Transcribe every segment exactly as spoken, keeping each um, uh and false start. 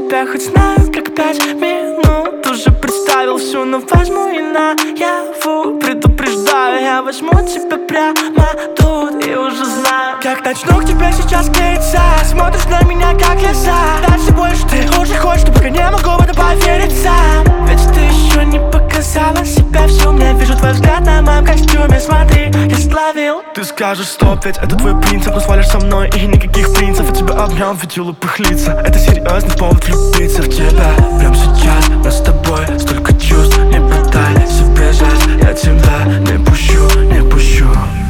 тебя хоть знаю, как пять минут. Уже представил всю, но возьму и наяву. Предупреждаю, я возьму тебя прямо тут. И уже знаю, как начну к тебе сейчас клеиться. Смотришь на меня, как леса. Дальше больше ты уже хочешь, но пока не могу в это поверить сам. Ведь ты еще не показала себя всю. Я вижу твой взгляд на моем костюме. Смотри, я словил. Ты скажешь стоп, ведь это твой принцип. Но свалишь со мной и никаких принцев. Я тебя обнял, видел их лица. Это серьезный повод влюбиться в тебя. Прямо сейчас мы с тобой столько чувств. Не пытайся бежать, я тебя не пущу, не пущу.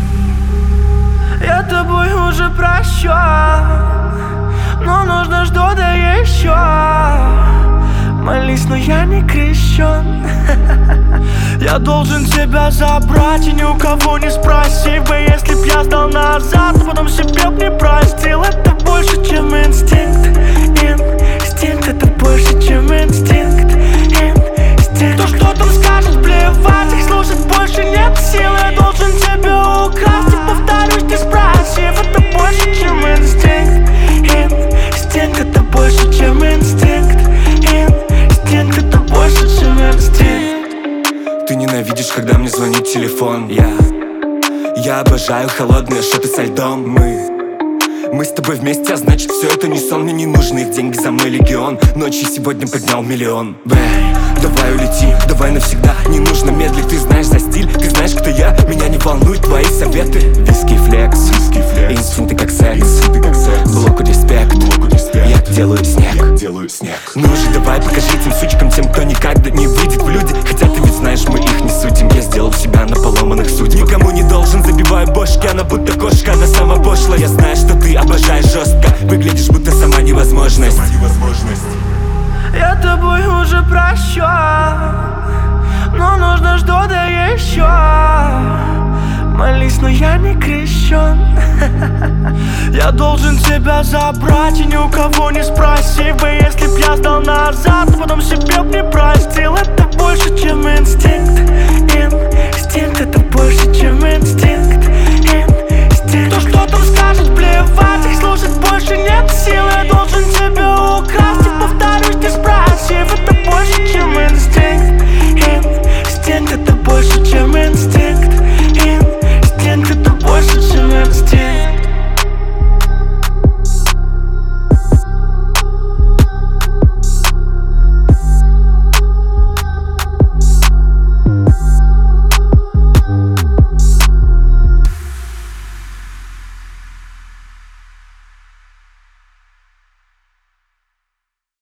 Я тобой уже прощен, но нужно что-то еще. Молись, но я не крещен. Я должен тебя забрать и ни у кого не спросив бы. Если б я сдал назад, то потом себе б не простил. Это больше, чем инстинкт. Инстинкт, это больше, чем инстинкт. Инстинкт. То, что там скажут, плевать, их слушать больше нет сил. Я должен тебя украсть и повторюсь, не спросив. Это больше, чем инстинкт. Инстинкт, это больше, чем инстинкт. Инстинкт, это больше, чем инстинкт. Ты ненавидишь, когда мне звонит телефон. Я, я обожаю холодные шоты со льдом. Мы Мы с тобой вместе, а значит все это не сон. Мне не нужны их деньги, за мной легион. Ночью сегодня поднял миллион. Бэй, давай улети, давай навсегда. Не нужно медлить, ты знаешь за стиль. Ты знаешь, кто я, меня не волнуют твои советы. Виски флекс, инстинкты как секс. Блоку респект, я делаю снег. снег Ну же давай покажи тем сучкам, тем, кто никогда не выйдет в люди. Хотя ты ведь знаешь, мы их не судим. Я сделал себя на поломанных судьбах. Никому не должен, забиваю бошки. Она будто кошка, она сама пошлая. Я знаю, что ты обожаешь жестко. Выглядишь, будто сама невозможность. Сама невозможность. Я тобой уже прощен, но нужно что-то еще. Молись, но я не крещен. Я должен тебя забрать и ни у кого не спросив бы. Если б я сдал назад, то потом себе б не простил. Это больше, чем инстинкт. Инстинкт, это больше, чем инстинкт. Инстинкт. То, что там скажут, плевать, их слушать больше нет сил. Я должен тебя украсть и повторить.